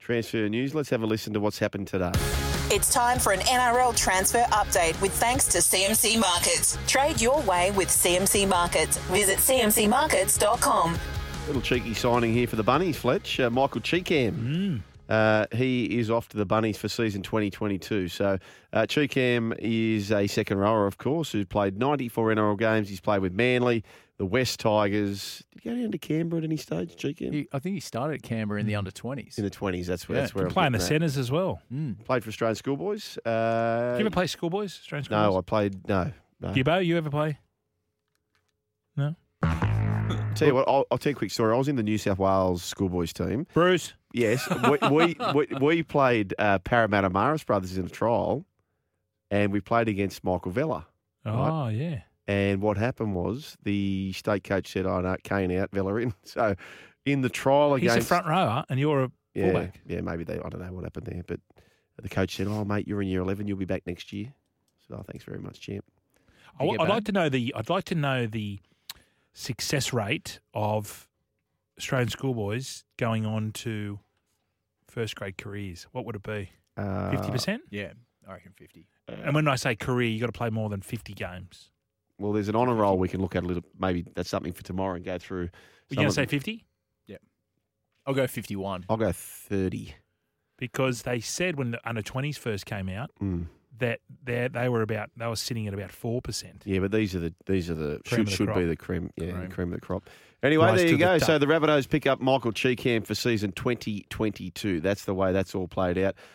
transfer news. Let's have a listen to what's happened today. It's time for an NRL transfer update with thanks to CMC Markets. Trade your way with CMC Markets. Visit cmcmarkets.com. Little cheeky signing here for the Bunnies, Fletch. Michael Cheekham. He is off to the Bunnies for season 2022. So Cheekham is a second rower, of course, who's played 94 NRL games. He's played with Manly, the West Tigers. Did he go down to Canberra at any stage, Cheekham? I think he started at Canberra in the under-20s. In the 20s, that's where I'm playing the getting at. centres as well. Played for Australian Schoolboys. Did you ever play schoolboys? Australian schoolboys? No, I played, no. Gibbo, you ever play? No? Tell you what, I'll tell you a quick story. I was in the New South Wales Schoolboys team. Bruce? Yes, we played Parramatta Maris Brothers in a trial, and we played against Michael Vella. Oh, right? yeah. And what happened was the state coach said, "Oh no, Kane out, Vella in." So in the trial against, He's a front rower, and you're a fullback. Yeah, maybe I don't know what happened there, but the coach said, "Oh mate, you're in year 11, you'll be back next year." So thanks very much, champ. I'd like to know the success rate of Australian schoolboys going on to first grade careers. What would it be? 50%? Yeah, I reckon 50. And when I say career, you got to play more than 50 games. Well, there's an honour roll we can look at a little. Maybe that's something for tomorrow and go through. You're going to say 50? Yeah. I'll go 51. I'll go 30. Because they said when the under-20s first came out that they were sitting at about 4%. Yeah, but these are the Cream of the should crop. be the cream. Yeah, cream of the crop. Anyway, Rise there to you the go. top. So the Rabbitohs pick up Michael Cheekham for season 2022. That's the way that's all played out.